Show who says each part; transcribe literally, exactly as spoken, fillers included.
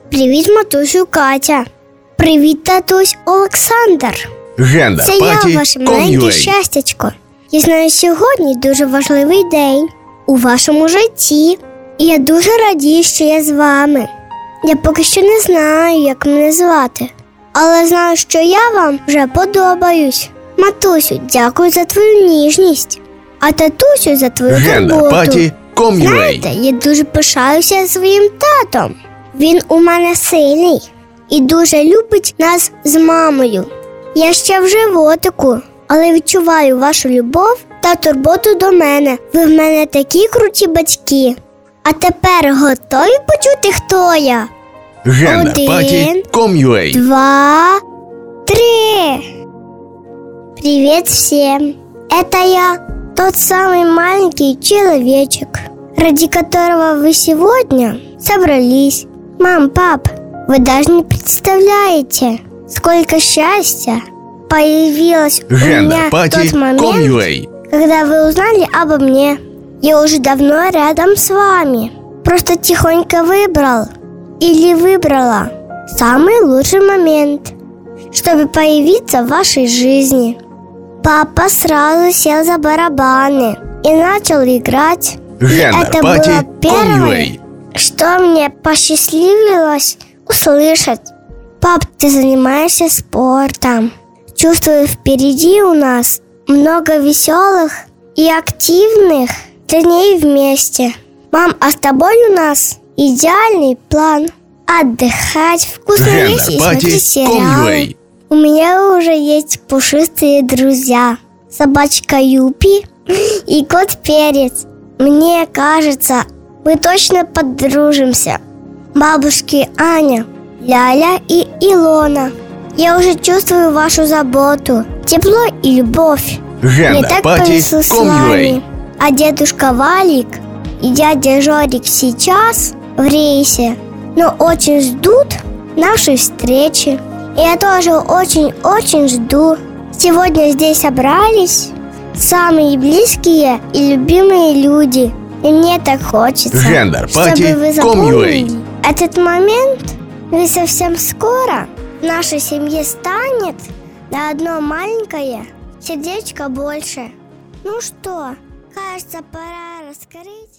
Speaker 1: Привіт, матусю Катя. Привіт, татусь Олександр.
Speaker 2: Гендер
Speaker 1: Це
Speaker 2: Паті,
Speaker 1: я, ваше маленьке щастячко. Я знаю, сьогодні дуже важливий день у вашому житті. І я дуже радію, що я з вами. Я поки що не знаю, як мене звати, але знаю, що я вам вже подобаюсь. Матусю, дякую за твою ніжність, а татусю за твою турботу.
Speaker 2: Паті,
Speaker 1: знаєте, я дуже пишаюся своїм татом. Він у мене сильний і дуже любить нас з мамою. Я ще в животику, але відчуваю вашу любов та турботу до мене. Ви в мене такі круті батьки. А тепер готові почути, хто я? Один, два, три. Привет всем. Это я, тот самый маленький человечек, ради которого вы сегодня собрались. Мам, пап, вы даже не представляете, сколько счастья появилось у меня в тот момент, когда вы узнали обо мне. Я уже давно рядом с вами. Просто тихонько выбрал или выбрала самый лучший момент, чтобы появиться в вашей жизни. Папа сразу сел за барабаны и начал играть. И это было первое, что мне посчастливилось услышать. Пап, ты занимаешься спортом. Чувствую, впереди у нас много веселых и активных дней вместе. Мам, а с тобой у нас идеальный план. Отдыхать, вкусно есть и смотреть сериалы. У меня уже есть пушистые друзья. Собачка Юпи и кот Перец. Мне кажется, мы точно подружимся. Бабушки Аня, Ляля и Илона. Я уже чувствую вашу заботу, тепло и любовь. Мне так повезло с вами. А дедушка Валик и дядя Жорик сейчас в рейсе, но очень ждут нашей встречи. И я тоже очень-очень жду. Сегодня здесь собрались самые близкие и любимые люди. И мне так хочется, чтобы вы запомнили этот момент. Ведь совсем скоро в нашей семье станет на одно маленькое сердечко больше. Ну что, кажется, пора раскрыть.